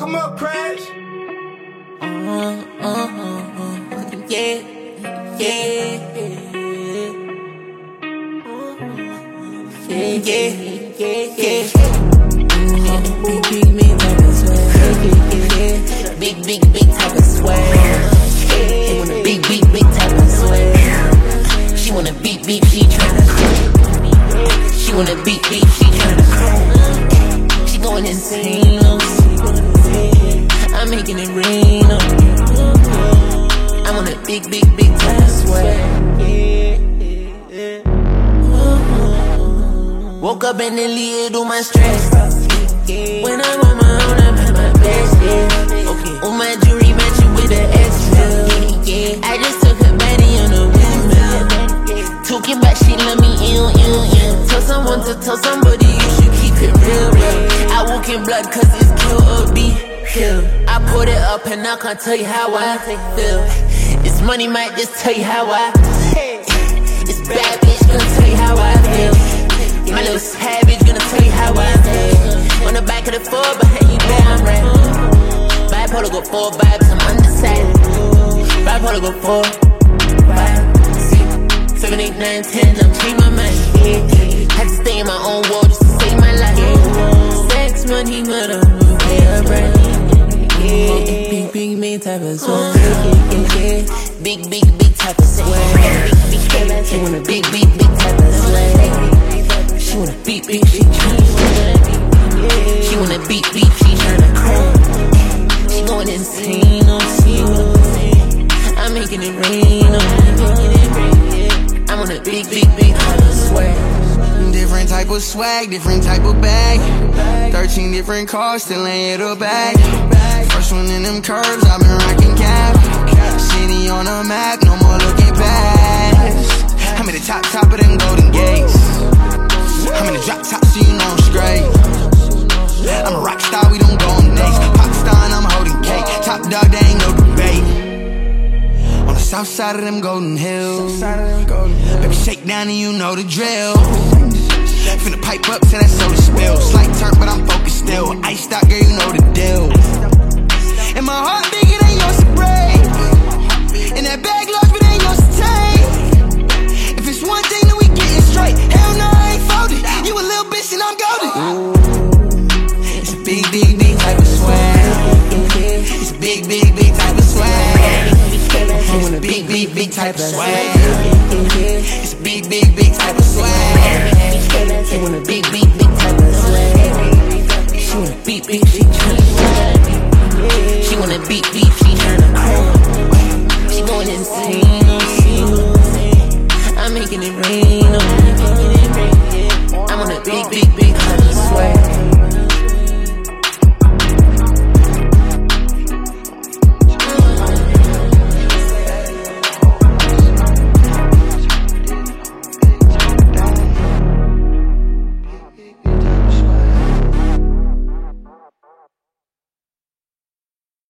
'em up, Crash. Yeah, yeah, big type of swag. She want a big type of swag. She want a beep, she tryna crack. She want a beep, she tryna crack. She going insane, I'm making it rain on me. I want a big type of swag. Woke up and then lead all my stress. When I'm on my own, I'm at my best, yeah. Okay. All my jewelry matching with the extra, yeah. I just took her body on a windmill. Talking about she love me, ew. Tell someone to tell somebody you should keep it real. I walk in blood cause it's kill or be killed. I put it up and I can't tell you how I feel. This money might just tell you how I feel. This bad bitch gonna tell you how I feel. My little savage gonna tell you how I feel. On the back of the 4 behind you down right. Bipolar go 4 vibes, I'm undecided. Bipolar go 4, 5, 6, 7, 8, 9, 10, I'm changing my mind. Had to stay in my own world just to save my life. Sex, money, murder, yeah, right. Big type of swag. Big type of swag. She want a big type of swag. She want a beep, she tryna. She want a beep, she tryna crack. She going insane on me. I'm making it rain on me. I'm on a big type of swag. Different type of swag, different type of bag. 13 different cars, still ain't hit a bag. First one in them curves, I've been rocking cap. City on the map, no more looking past. I'm at the top of them Golden Gates. I'm in the drop top, so you know I'm straight. I'm a rock star, we don't go on dates. Pop star and I'm holding cake. Top dog, there ain't no debate. On the south side of them Golden Hills. Baby, shake down and you know the drill. Finna pipe up till that soda spill. Slight turn, but I'm focused still. Iced out, girl, you know the deal. And my heart bigger than yours to break. And that bag large, but ain't yours to take. If it's one thing, then we getting straight. Hell no, I ain't folded. You a little bitch and I'm golden. It's a big type of swag. It's a big type of swag. It's a big type of swag. It's a big type of swag. She want a big type of swag. She want a beep, she tryna. She want a beep, she tryna crack. She going insane on me.